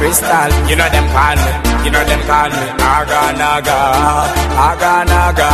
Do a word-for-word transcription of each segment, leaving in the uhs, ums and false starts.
Crystal. You know them call me, you know them call me Naga Naga, Naga Naga.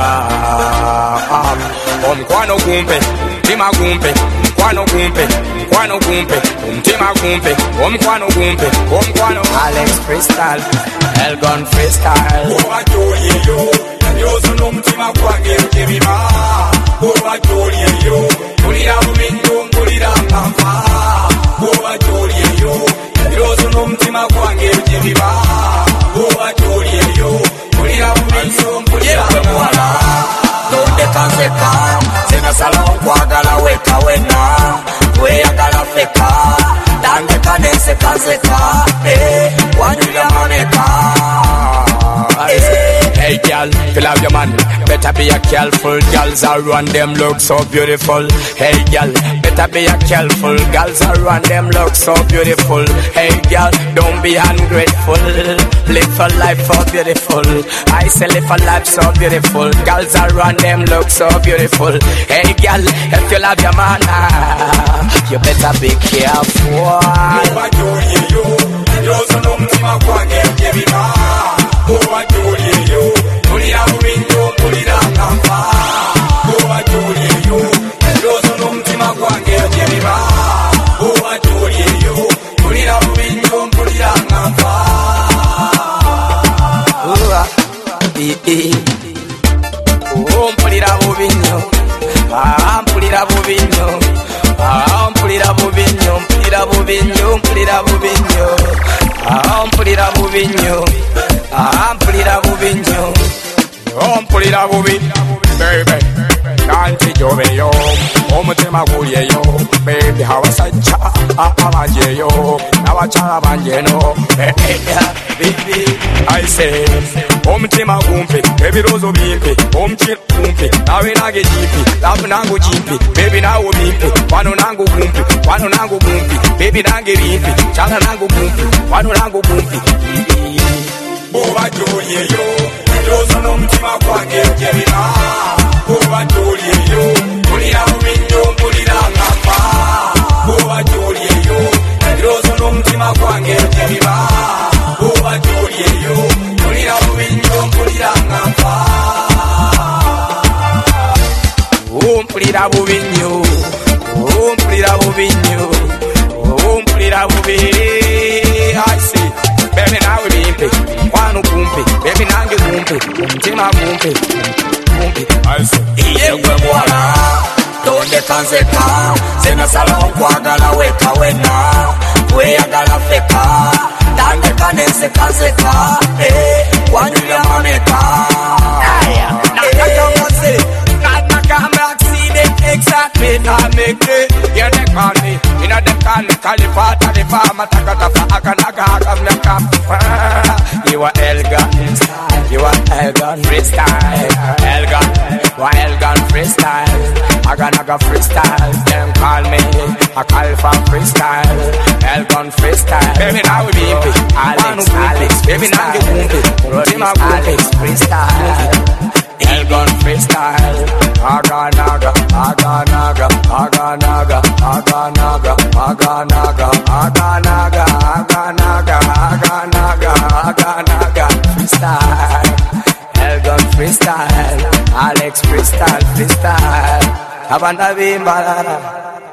Um, Kwano Gumpe, Tima Gumpe, Kwano Gumpe, Kwano Gumpe, Tima Gumpe, Um Kwano Gumpe, Um Kwano. Alex Crystal, Elgon Freestyle. Oh, I told you, you so no Tima Kwange, Kevima. Oh, I told you, put it out, put it out, Papa. Oh, I told you, you so no Tima Kwange, Kevima. Oh, I told you, put it out, put it out, Papa. Donde kanzeka Sina salon kwa gala weka wena Wea gala feka Dange kanese kanzeka Eh, wanyuya maneka Eh. Hey girl, fill out your man. Better be a careful. Girls are run them look so beautiful. Hey girl, better be a careful. Girls are run them look so beautiful. Hey girl, don't be ungrateful. Live a life so beautiful. I say live a life so beautiful. Girls are run them look so beautiful. Hey girl, if you love your man, ah, you better be careful. Oh, I told you, you so no mtima kwange kebima. Oh, I told you, put it out window, put it out kampa. Oh, I told you, you so no mtima kwange kebima. Oh, I told you, put it out window, put it out kampa. Oh, eh, eh. Oh, put it out window. Ah, put it out window. Ah, put it out window, put it out window, put it out window. Ah, put it out window. Ah, put it out window. Oh, put it out window, baby. Can't you be yo? Oh, my tema guye yo, baby. How I say cha, ah, ah, yo. Now I cha, ah, no. Baby, I say, oh, my tema gumpi, baby rozo bimpi, oh, my chip gumpi. Now we na get jipi, love nango jipi, baby now we bimpi, wano nango gumpi, wano nango gumpi, baby nange bimpi, chala nango gumpi, wano nango gumpi. Oh, I told you, you so no mtima kwange kebima. Oh, I told you, put it out window, put it out kampa. Oh, I told you, you so no mtima kwange kebima. Oh, I told you, put it out window, put it out kampa. Oh, put it out window. Oh, put it out window. Oh, put it out window. I see. Baby now we bimpe, wano kumpe, baby nange kumpe, mtima kumpe, kumpe. Iye kwe mwana, donde kanzeka, Sena salon kwa gala weka wena, Wea gala feka, Dange kanese kanzeka, Eh, wanyuya maneka. Aya, nakaka mase, nakaka maxine, exactly, na mekte, ya nekani, ina dekani, kalifa, talifa, matakatafa, akanaga, akamnaka. You are Elgon style, you are Elgon freestyle, Elgon, you are Elgon freestyle, Aganaga freestyle, them call me, I call for freestyle, Elgon freestyle, baby now we be Alex, Alex, baby now we be Alex freestyle, Elgon freestyle, Aganaga, Aganaga, Aganaga, Aganaga, Aganaga, Aganaga, Aganaga, Aganaga, Aganaga, freestyle, Elgon freestyle, Alex freestyle, freestyle, Abanda Bimbalada.